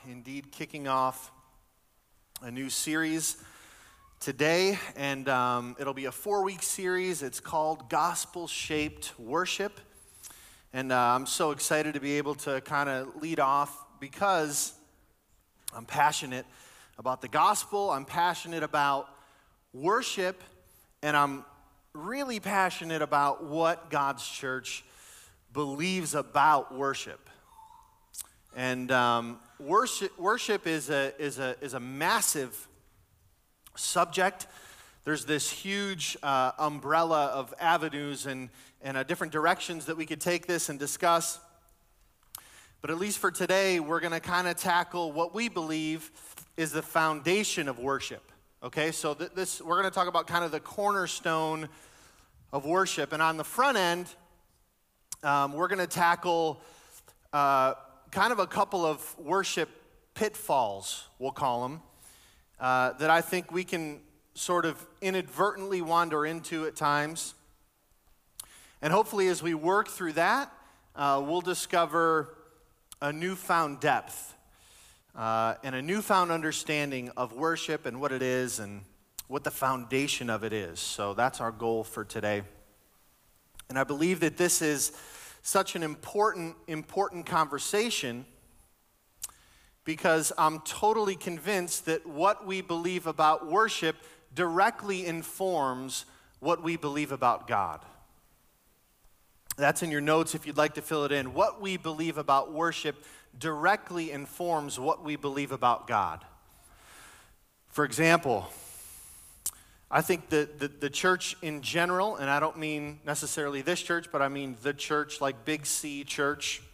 indeed kicking off a new series today, and it'll be a 4-week series. It's called Gospel-Shaped Worship, and I'm so excited to be able to kind of lead off because I'm passionate about the gospel, I'm passionate about worship, and I'm really passionate about what God's church believes about worship. And worship is a massive subject. There's this huge umbrella of avenues and different directions that we could take this and discuss. But at least for today, we're going to kind of tackle what we believe is the foundation of worship. Okay, so we're going to talk about kind of the cornerstone of worship. And on the front end, we're going to tackle kind of a couple of worship pitfalls, we'll call them, that I think we can sort of inadvertently wander into at times. And hopefully as we work through that, we'll discover a newfound depth and a newfound understanding of worship and what it is and what the foundation of it is. So that's our goal for today. And I believe that this is such an important conversation because I'm totally convinced that what we believe about worship directly informs what we believe about God. That's in your notes if you'd like to fill it in. What we believe about worship directly informs what we believe about God. For example, I think that the church in general, and I don't mean necessarily this church, but I mean the church, like Big C church,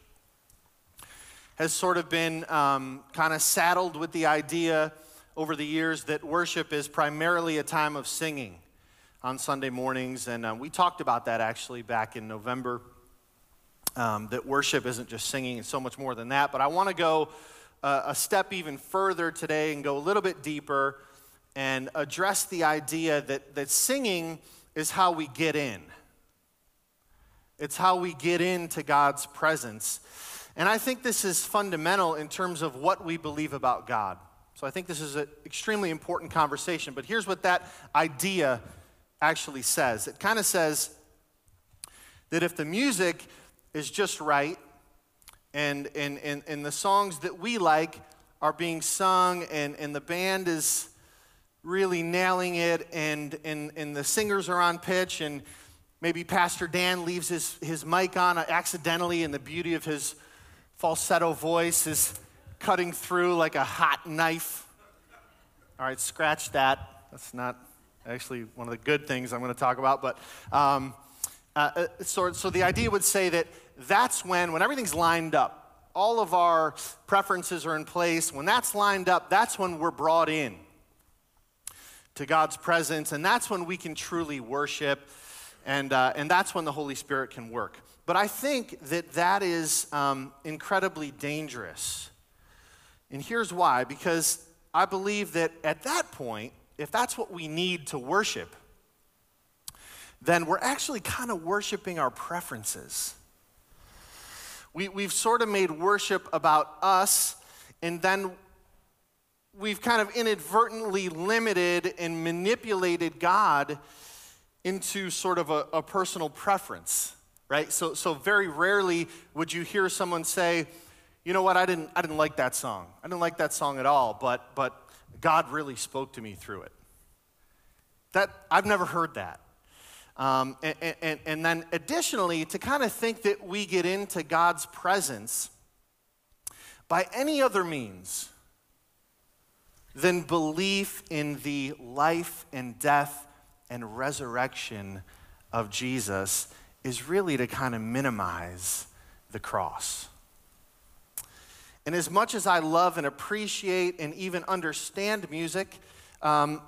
has sort of been kind of saddled with the idea over the years that worship is primarily a time of singing on Sunday mornings. And we talked about that actually back in November, that worship isn't just singing, it's so much more than that. But I want to go a step even further today and go a little bit deeper and address the idea that singing is how we get in. It's how we get into God's presence. And I think this is fundamental in terms of what we believe about God. So I think this is an extremely important conversation. But here's what that idea actually says. It kind of says that if the music is just right and the songs that we like are being sung and the band is really nailing it, and the singers are on pitch, and maybe Pastor Dan leaves his mic on accidentally, and the beauty of his falsetto voice is cutting through like a hot knife. All right, scratch that. That's not actually one of the good things I'm going to talk about, but so the idea would say that that's when everything's lined up, all of our preferences are in place, when that's lined up, that's when we're brought in to God's presence, and that's when we can truly worship, and that's when the Holy Spirit can work. But I think that is incredibly dangerous. And here's why. Because I believe that at that point, if that's what we need to worship, then we're actually kind of worshiping our preferences. We've sort of made worship about us, and then we've kind of inadvertently limited and manipulated God into sort of a personal preference, right? So very rarely would you hear someone say, you know what, I didn't like that song. I didn't like that song at all, but God really spoke to me through it. That I've never heard that. And then additionally, to kind of think that we get into God's presence by any other means than belief in the life and death and resurrection of Jesus is really to kind of minimize the cross. And as much as I love and appreciate and even understand music, let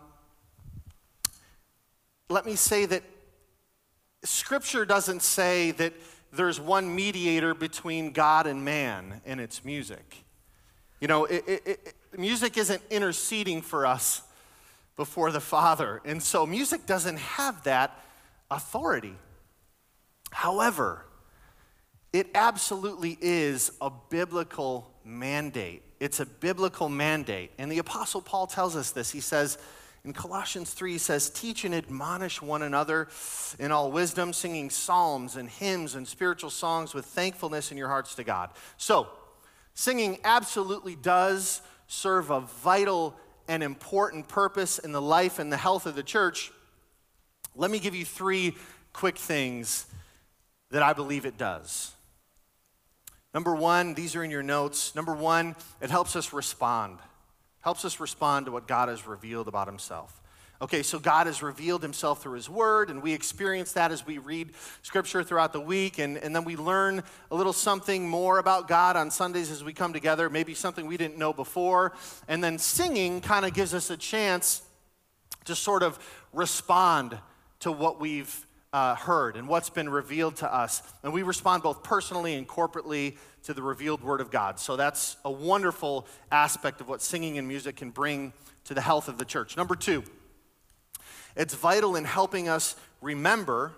me say that Scripture doesn't say that there's one mediator between God and man in its music. You know, music isn't interceding for us before the Father. And so music doesn't have that authority. However, it absolutely is a biblical mandate. It's a biblical mandate. And the Apostle Paul tells us this. He says, in Colossians 3, he says, teach and admonish one another in all wisdom, singing psalms and hymns and spiritual songs with thankfulness in your hearts to God. So, singing absolutely does serve a vital and important purpose in the life and the health of the church. Let me give you 3 quick things that I believe it does. Number 1, these are in your notes. Number 1, it helps us respond. Helps us respond to what God has revealed about himself. Okay, so God has revealed himself through his word, and we experience that as we read scripture throughout the week, and then we learn a little something more about God on Sundays as we come together, maybe something we didn't know before. And then singing kind of gives us a chance to sort of respond to what we've heard and what's been revealed to us. And we respond both personally and corporately to the revealed word of God. So that's a wonderful aspect of what singing and music can bring to the health of the church. Number 2, it's vital in helping us remember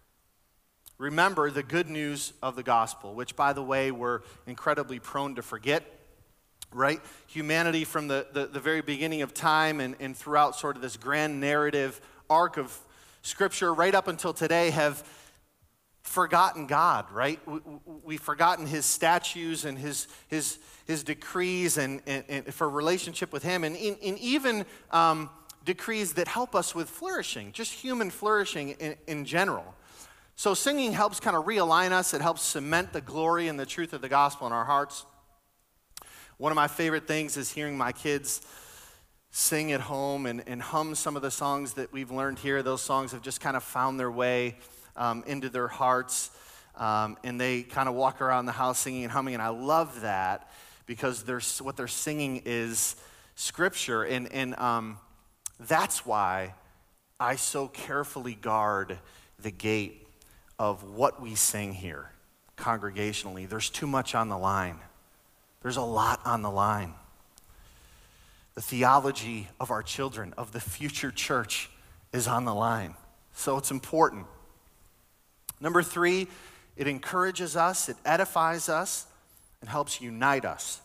the good news of the gospel, which, by the way, we're incredibly prone to forget, right? Humanity from the very beginning of time and throughout sort of this grand narrative arc of Scripture right up until today have forgotten God, right? We've forgotten his statutes and his decrees and for relationship with him, and even decrees that help us with flourishing, just human flourishing in general. So singing helps kind of realign us. It helps cement the glory and the truth of the gospel in our hearts. One of my favorite things is hearing my kids sing at home and hum some of the songs that we've learned here. Those songs have just kind of found their way into their hearts, and they kind of walk around the house singing and humming, and I love that because what they're singing is Scripture, and that's why I so carefully guard the gate of what we sing here congregationally. There's too much on the line. There's a lot on the line. The theology of our children, of the future church, is on the line. So it's important. Number 3, it encourages us, it edifies us, and helps unite us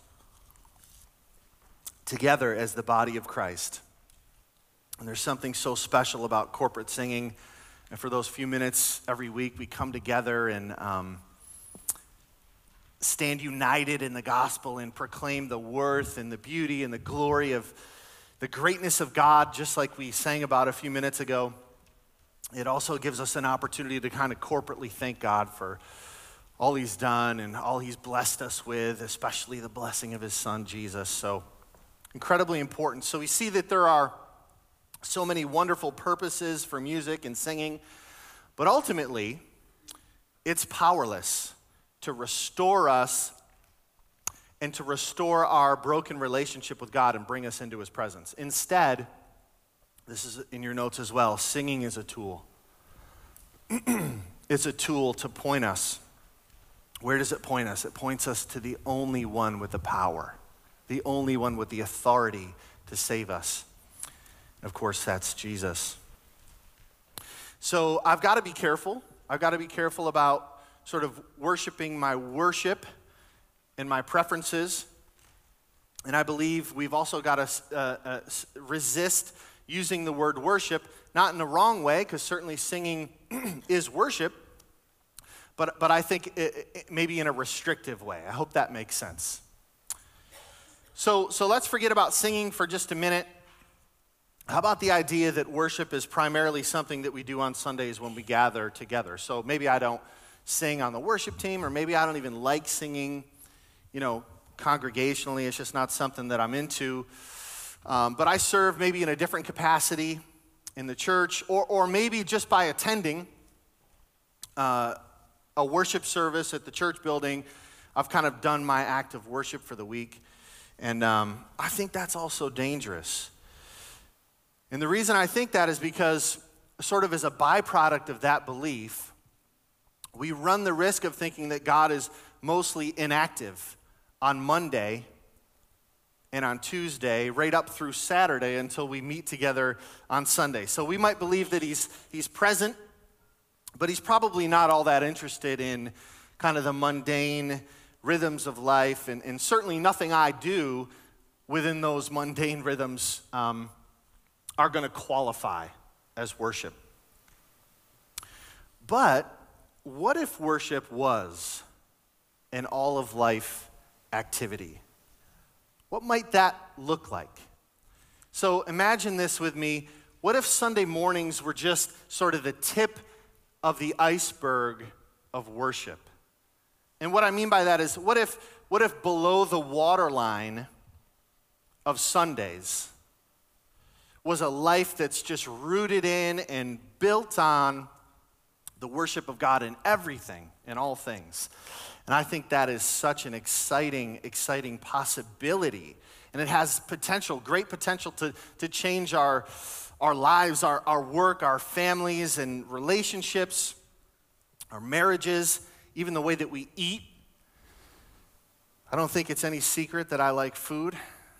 together as the body of Christ. And there's something so special about corporate singing. And for those few minutes every week, we come together and stand united in the gospel and proclaim the worth and the beauty and the glory of the greatness of God, just like we sang about a few minutes ago. It also gives us an opportunity to kind of corporately thank God for all he's done and all he's blessed us with, especially the blessing of his son, Jesus. So incredibly important. So we see that there are so many wonderful purposes for music and singing, but ultimately, it's powerless to restore us and to restore our broken relationship with God and bring us into his presence. Instead, this is in your notes as well, singing is a tool. It's a tool to point us. Where does it point us? It points us to the only one with the power, the only one with the authority to save us. Of course, that's Jesus. So I've got to be careful. I've got to be careful about sort of worshiping my worship and my preferences. And I believe we've also got to resist using the word worship, not in the wrong way, because certainly singing is worship, but I think it maybe in a restrictive way. I hope that makes sense. So let's forget about singing for just a minute. How about the idea that worship is primarily something that we do on Sundays when we gather together? So maybe I don't sing on the worship team, or maybe I don't even like singing, congregationally. It's just not something that I'm into. But I serve maybe in a different capacity in the church, or maybe just by attending a worship service at the church building, I've kind of done my act of worship for the week. And I think that's also dangerous. And the reason I think that is because, sort of as a byproduct of that belief, we run the risk of thinking that God is mostly inactive on Monday and on Tuesday, right up through Saturday until we meet together on Sunday. So we might believe that he's present, but he's probably not all that interested in kind of the mundane rhythms of life, and certainly nothing I do within those mundane rhythms are going to qualify as worship. But what if worship was an all-of-life activity? What might that look like? So imagine this with me. What if Sunday mornings were just sort of the tip of the iceberg of worship? And what I mean by that is, what if below the waterline of Sundays was a life that's just rooted in and built on the worship of God in everything, in all things? And I think that is such an exciting possibility. And it has potential, great potential to change our lives, our work, our families and relationships, our marriages, even the way that we eat. I don't think it's any secret that I like food.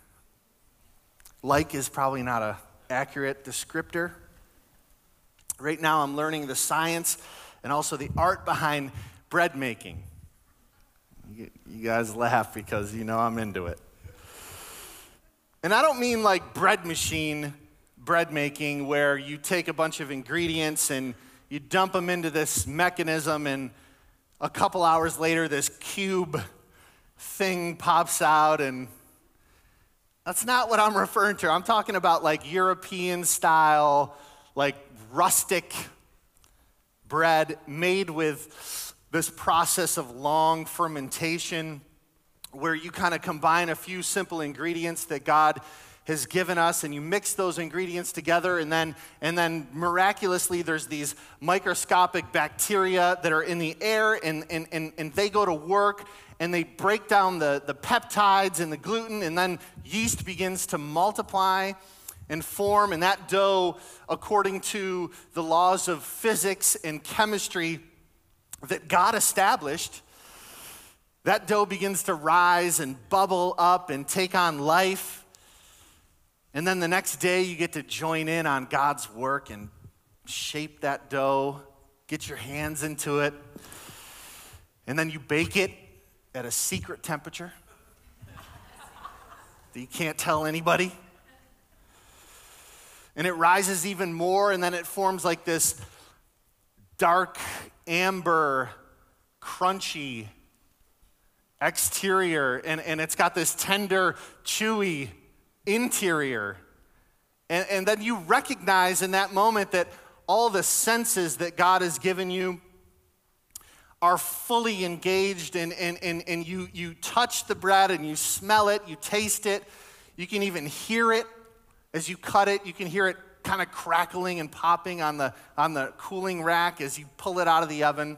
Like is probably not an accurate descriptor. Right now I'm learning the science and also the art behind bread making. You guys laugh because you know I'm into it. And I don't mean like bread machine bread making where you take a bunch of ingredients and you dump them into this mechanism and a couple hours later this cube thing pops out, and that's not what I'm referring to. I'm talking about like European style, like rustic bread made with this process of long fermentation where you kind of combine a few simple ingredients that God has given us, and you mix those ingredients together, and then miraculously there's these microscopic bacteria that are in the air, and they go to work, and they break down the peptides and the gluten, and then yeast begins to multiply and form, and that dough, according to the laws of physics and chemistry that God established, that dough begins to rise and bubble up and take on life. And then the next day, you get to join in on God's work and shape that dough, get your hands into it, and then you bake it at a secret temperature that you can't tell anybody. And it rises even more, and then it forms like this dark, amber, crunchy exterior, and it's got this tender, chewy interior. And then you recognize in that moment that all the senses that God has given you are fully engaged, and you touch the bread and you smell it, you taste it, you can even hear it as you cut it. You can hear it kind of crackling and popping on the cooling rack as you pull it out of the oven.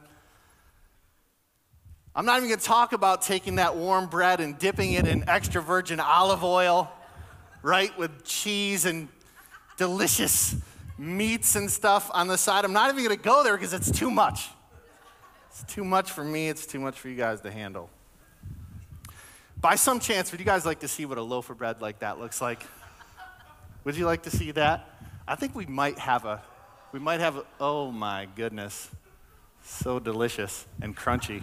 I'm not even going to talk about taking that warm bread and dipping it in extra virgin olive oil, right, with cheese and delicious meats and stuff on the side. I'm not even going to go there because it's too much. It's too much for me. It's too much for you guys to handle. By some chance, would you guys like to see what a loaf of bread like that looks like? Would you like to see that? I think we might have oh my goodness, so delicious and crunchy.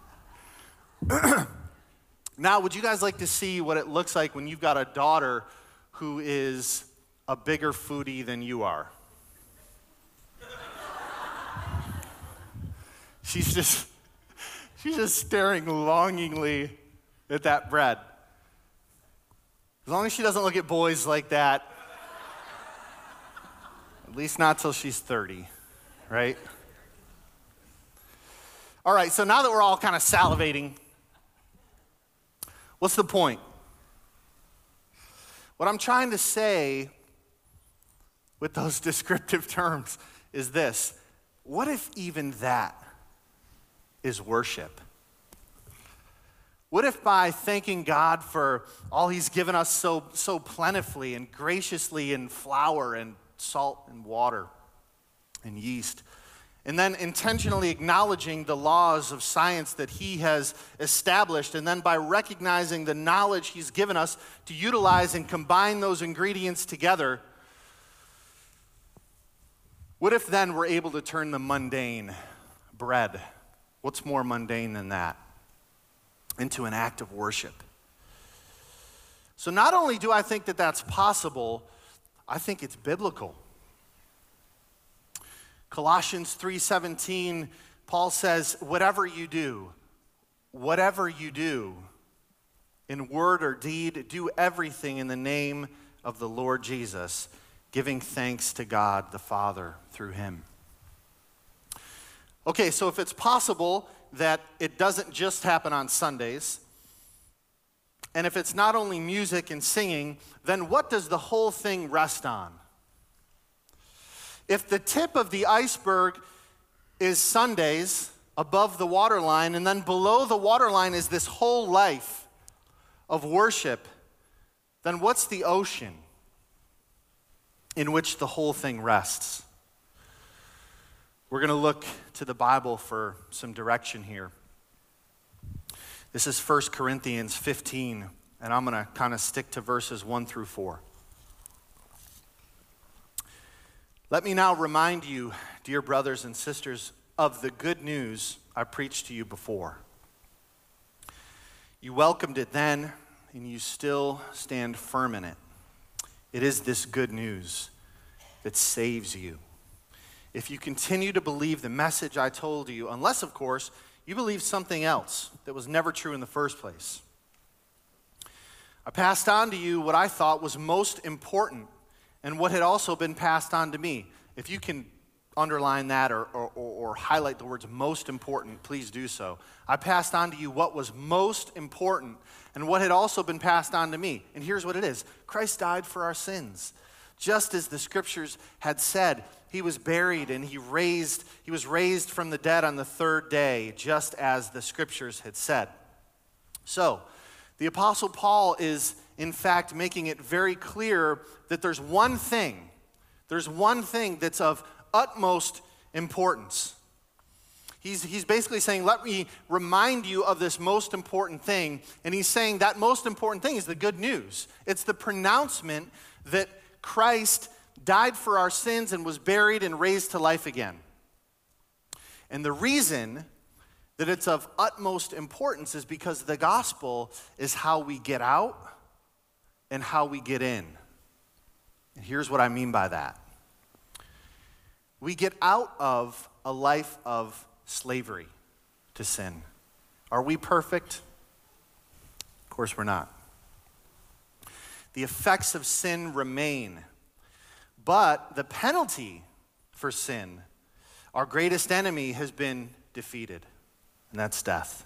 Now, would you guys like to see what it looks like when you've got a daughter who is a bigger foodie than you are? She's just staring longingly at that bread. As long as she doesn't look at boys like that, at least not till she's 30, right? All right, so now that we're all kind of salivating, what's the point? What I'm trying to say with those descriptive terms is this: what if even that is worship? What if by thanking God for all he's given us so plentifully and graciously in flour and salt and water and yeast, and then intentionally acknowledging the laws of science that he has established, and then by recognizing the knowledge he's given us to utilize and combine those ingredients together, what if then we're able to turn the mundane, bread, what's more mundane than that, into an act of worship. So not only do I think that that's possible, I think it's biblical. Colossians 3:17, Paul says, whatever you do, in word or deed, do everything in the name of the Lord Jesus, giving thanks to God the Father through him. Okay, so if it's possible that it doesn't just happen on Sundays, and if it's not only music and singing, then what does the whole thing rest on? If the tip of the iceberg is Sundays above the waterline, and then below the waterline is this whole life of worship, then what's the ocean in which the whole thing rests? We're going to look to the Bible for some direction here. This is 1 Corinthians 15, and I'm going to kind of stick to verses 1 through 4. Let me now remind you, dear brothers and sisters, of the good news I preached to you before. You welcomed it then, and you still stand firm in it. It is this good news that saves you. If you continue to believe the message I told you, unless, of course, you believe something else that was never true in the first place. I passed on to you what I thought was most important and what had also been passed on to me. If you can underline that or highlight the words most important, please do so. I passed on to you what was most important and what had also been passed on to me. And here's what it is. Christ died for our sins. Just as the scriptures had said, he was buried and he was raised from the dead on the third day, just as the scriptures had said. So, the Apostle Paul is, in fact, making it very clear that there's one thing that's of utmost importance. He's basically saying, let me remind you of this most important thing. And he's saying that most important thing is the good news. It's the pronouncement that Christ died for our sins and was buried and raised to life again. And the reason that it's of utmost importance is because the gospel is how we get out and how we get in. And here's what I mean by that. We get out of a life of slavery to sin. Are we perfect? Of course we're not. The effects of sin remain, but the penalty for sin, our greatest enemy, has been defeated, and that's death.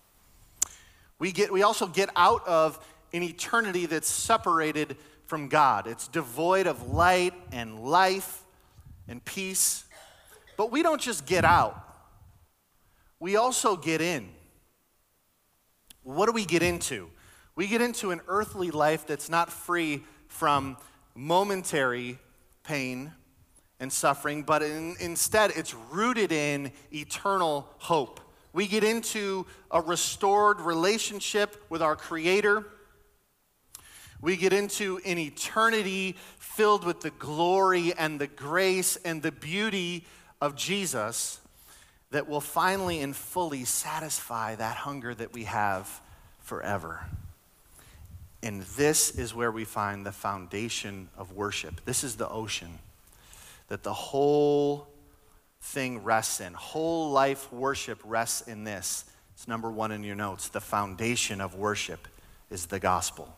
We also get out of an eternity that's separated from God. It's devoid of light and life and peace. But we don't just get out. We also get in. What do we get into? We get into an earthly life that's not free from momentary pain and suffering, but instead it's rooted in eternal hope. We get into a restored relationship with our Creator. We get into an eternity filled with the glory and the grace and the beauty of Jesus that will finally and fully satisfy that hunger that we have forever. And this is where we find the foundation of worship. This is the ocean that the whole thing rests in. Whole life worship rests in this. It's number one in your notes. The foundation of worship is the gospel.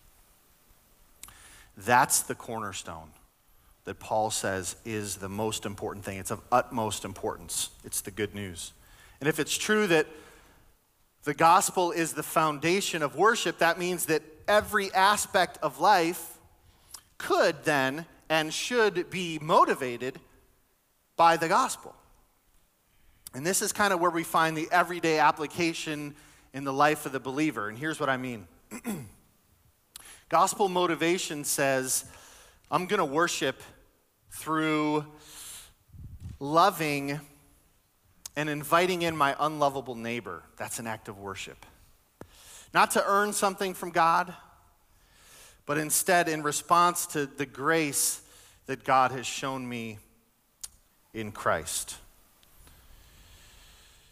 That's the cornerstone that Paul says is the most important thing. It's of utmost importance. It's the good news. And if it's true that the gospel is the foundation of worship, that means that every aspect of life could then and should be motivated by the gospel. And this is kind of where we find the everyday application in the life of the believer. And here's what I mean. Gospel motivation says, I'm going to worship through loving and inviting in my unlovable neighbor. That's an act of worship. Not to earn something from God, but instead in response to the grace that God has shown me in Christ.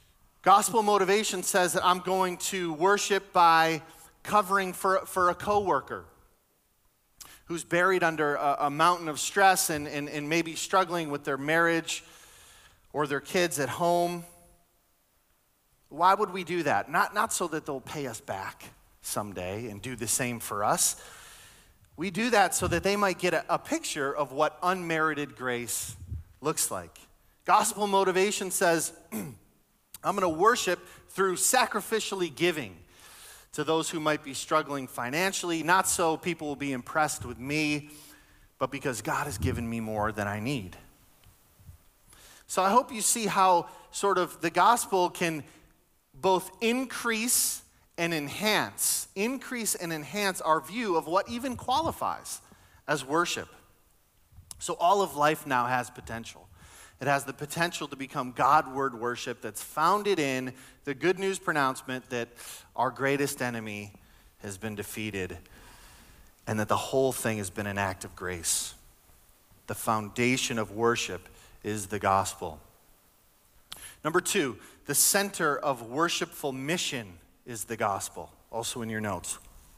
Gospel motivation says that I'm going to worship by covering for a coworker who's buried under a mountain of stress and maybe struggling with their marriage or their kids at home. Why would we do that? Not so that they'll pay us back someday and do the same for us. We do that so that they might get a picture of what unmerited grace looks like. Gospel motivation says, I'm going to worship through sacrificially giving to those who might be struggling financially, not so people will be impressed with me, but because God has given me more than I need. So I hope you see how sort of the gospel can both increase and enhance our view of what even qualifies as worship. So all of life now has potential. It has the potential to become God-word worship that's founded in the good news pronouncement that our greatest enemy has been defeated and that the whole thing has been an act of grace. The foundation of worship is the gospel. Number 2, the center of worshipful mission is the gospel, also in your notes.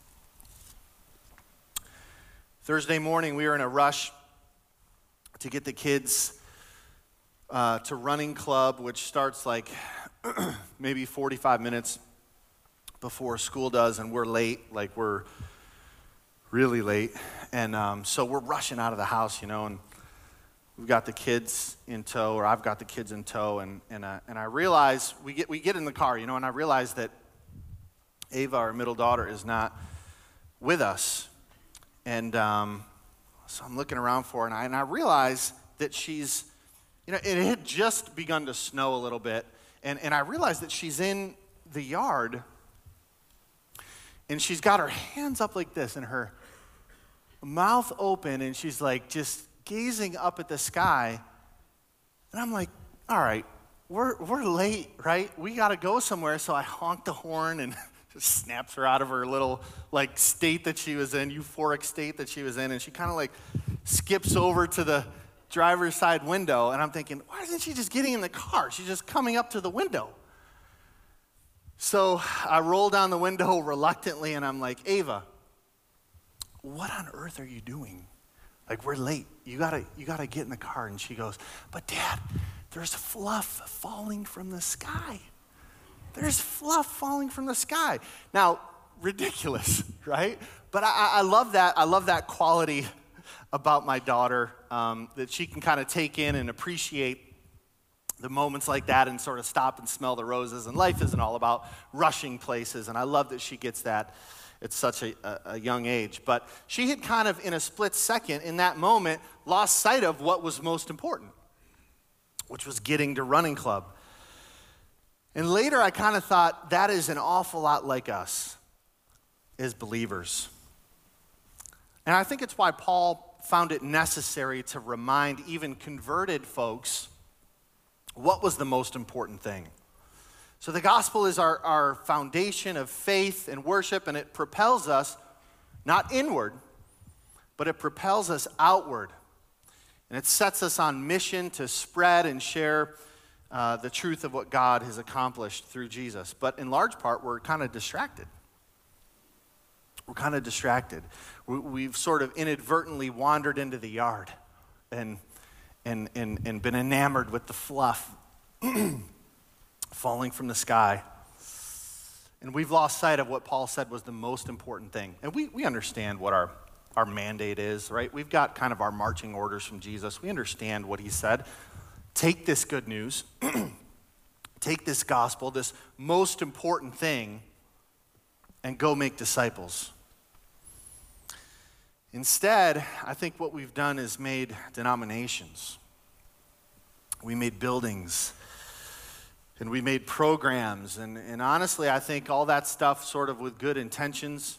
Thursday morning, we were in a rush to get the kids to running club, which starts like maybe 45 minutes before school does, and we're late, like we're really late. And so we're rushing out of the house, and we've got the kids in tow, or I've got the kids in tow, and I realize, we get in the car, and I realize that Ava, our middle daughter, is not with us. And so I'm looking around for her, and I realize that she's, it had just begun to snow a little bit, and I realized that she's in the yard, and she's got her hands up like this, and her mouth open, and she's like just gazing up at the sky. And I'm like, all right, we're late, right? We got to go somewhere. So I honked the horn and just snaps her out of her little like state that she was in, euphoric state that she was in, and she kind of like skips over to the driver's side window, and I'm thinking, why isn't she just getting in the car? She's just coming up to the window. So I roll down the window reluctantly, and I'm like, Ava, what on earth are you doing? Like, we're late. You gotta get in the car. And she goes, but Dad, there's fluff falling from the sky. There's fluff falling from the sky. Now, ridiculous, right? But I love that. I love that quality about my daughter, that she can kind of take in and appreciate the moments like that and sort of stop and smell the roses. And life isn't all about rushing places. And I love that she gets that at such a young age. But she had kind of, in a split second, in that moment, lost sight of what was most important, which was getting to running club. And later I kind of thought, that is an awful lot like us as believers. And I think it's why Paul found it necessary to remind even converted folks what was the most important thing. So the gospel is our foundation of faith and worship, and it propels us not inward, but it propels us outward. And it sets us on mission to spread and share the truth of what God has accomplished through Jesus. But in large part, we're kind of distracted. We've sort of inadvertently wandered into the yard and been enamored with the fluff falling from the sky. And we've lost sight of what Paul said was the most important thing. And we understand what our mandate is, right? We've got kind of our marching orders from Jesus. We understand what he said. Take this good news, take this gospel, this most important thing, and go make disciples. Instead, I think what we've done is made denominations. We made buildings, and we made programs, and honestly, I think all that stuff sort of with good intentions,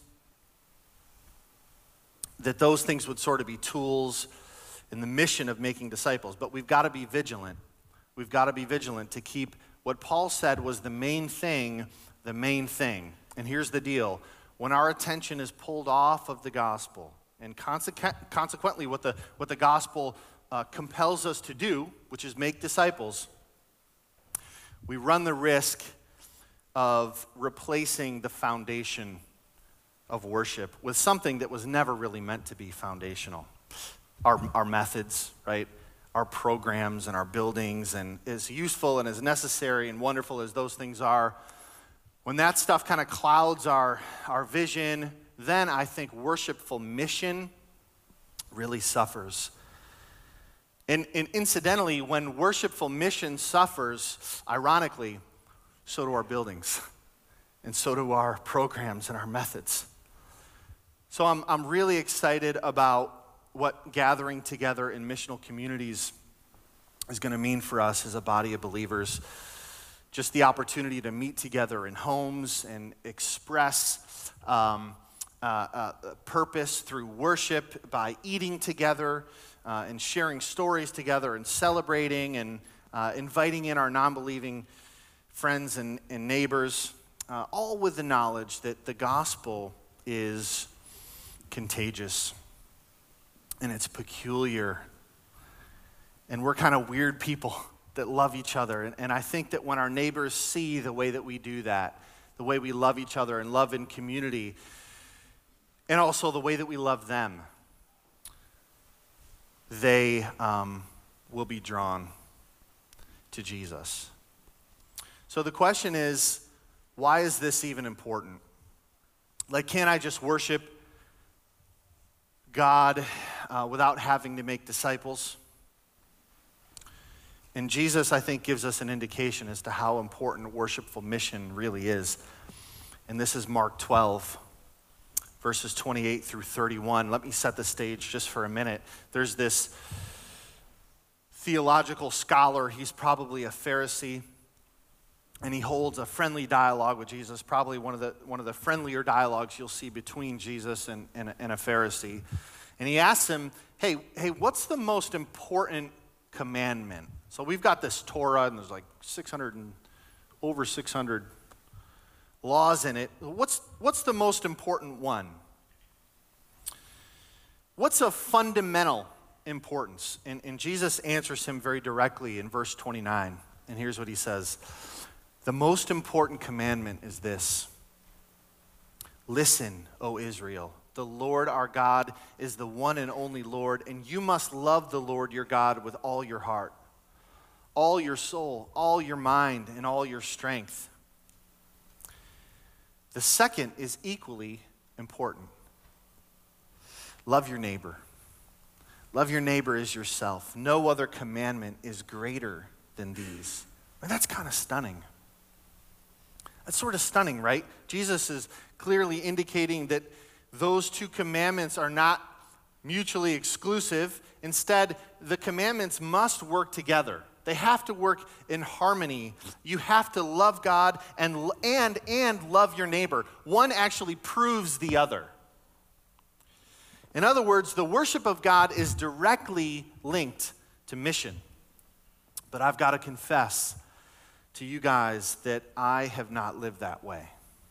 that those things would sort of be tools in the mission of making disciples. But we've got to be vigilant. We've got to be vigilant to keep what Paul said was the main thing, the main thing. And here's the deal. When our attention is pulled off of the gospel, and consequently what the gospel compels us to do, which is make disciples, we run the risk of replacing the foundation of worship with something that was never really meant to be foundational. Our methods, right? Our programs and our buildings, and as useful and as necessary and wonderful as those things are, when that stuff kind of clouds our vision, then I think worshipful mission really suffers. And incidentally, when worshipful mission suffers, ironically, so do our buildings, and so do our programs and our methods. So I'm really excited about what gathering together in missional communities is going to mean for us as a body of believers. Just the opportunity to meet together in homes and express purpose through worship by eating together and sharing stories together and celebrating and inviting in our non-believing friends and neighbors, all with the knowledge that the gospel is contagious and it's peculiar, and we're kind of weird people that love each other. And I think that when our neighbors see the way that we do that, the way we love each other and love in community, and also the way that we love them, they will be drawn to Jesus. So the question is, why is this even important? Like, can't I just worship God without having to make disciples? And Jesus, I think, gives us an indication as to how important worshipful mission really is. And this is Mark 12, verses 28 through 31. Let me set the stage just for a minute. There's this theological scholar. He's probably a Pharisee, and he holds a friendly dialogue with Jesus, probably one of the friendlier dialogues you'll see between Jesus and a Pharisee. And he asks him, hey, what's the most important commandment? So we've got this Torah, and there's like over 600 laws in it. What's the most important one? What's of fundamental importance? And Jesus answers him very directly in verse 29. And here's what he says. The most important commandment is this. Listen, O Israel, the Lord our God is the one and only Lord, and you must love the Lord your God with all your heart, all your soul, all your mind, and all your strength. The second is equally important. Love your neighbor. Love your neighbor as yourself. No other commandment is greater than these. And that's kind of stunning. That's sort of stunning, right? Jesus is clearly indicating that those two commandments are not mutually exclusive. Instead, the commandments must work together. They have to work in harmony. You have to love God and love your neighbor. One actually proves the other. In other words, the worship of God is directly linked to mission. But I've got to confess to you guys that I have not lived that way.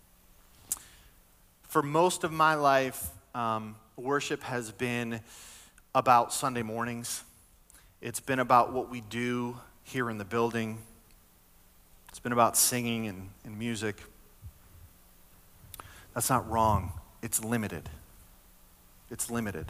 For most of my life, worship has been about Sunday mornings. It's been about what we do here in the building. It's been about singing and music. That's not wrong. It's limited. It's limited.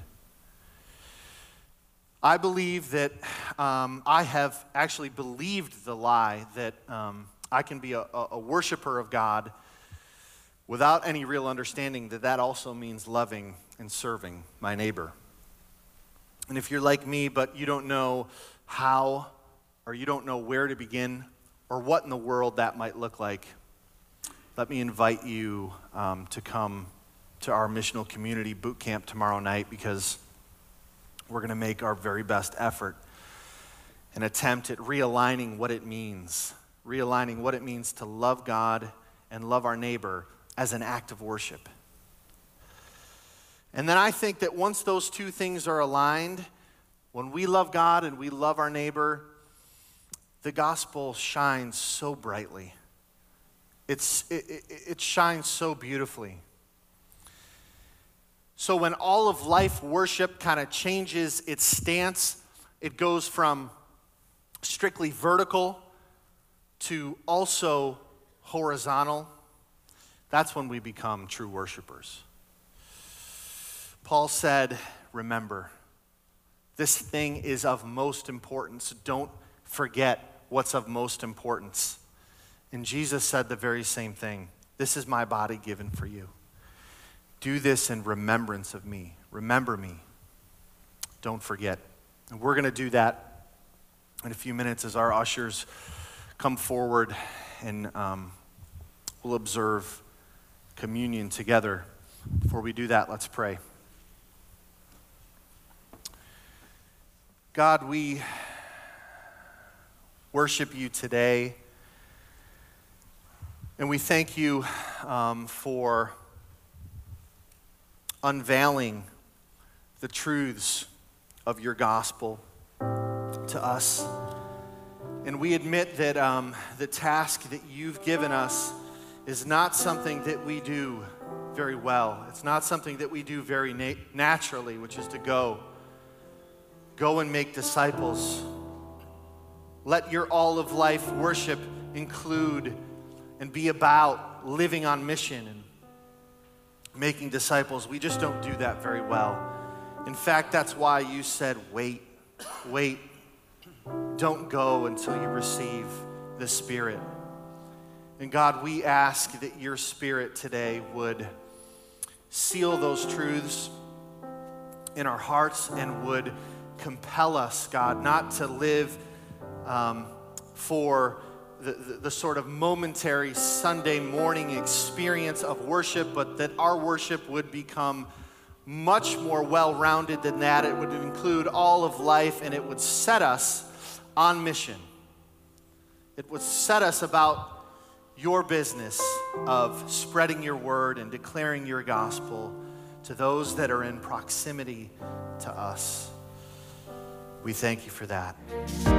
I believe that I have actually believed the lie that I can be a worshiper of God without any real understanding that that also means loving and serving my neighbor. And if you're like me, but you don't know how, or you don't know where to begin, or what in the world that might look like, let me invite you to come to our missional community boot camp tomorrow night, because we're going to make our very best effort and attempt at realigning what it means to love God and love our neighbor as an act of worship. And then I think that once those two things are aligned, when we love God and we love our neighbor, the gospel shines so brightly. It shines so beautifully. So when all of life worship kind of changes its stance, it goes from strictly vertical to also horizontal, that's when we become true worshipers. Paul said, remember, this thing is of most importance. Don't forget what's of most importance. And Jesus said the very same thing. This is my body given for you. Do this in remembrance of me. Remember me. Don't forget. And we're going to do that in a few minutes as our ushers come forward and we'll observe communion together. Before we do that, let's pray. God, we worship you today, and we thank you for unveiling the truths of your gospel to us. And we admit that the task that you've given us is not something that we do very well. It's not something that we do very naturally, which is to go and make disciples. Let your all of life worship include and be about living on mission and making disciples. We just don't do that very well. In fact, that's why you said, wait. Don't go until you receive the Spirit. And God, we ask that your Spirit today would seal those truths in our hearts and would compel us, God, not to live for the sort of momentary Sunday morning experience of worship, but that our worship would become much more well-rounded than that. It would include all of life, and it would set us on mission. It would set us about your business of spreading your word and declaring your gospel to those that are in proximity to us. We thank you for that.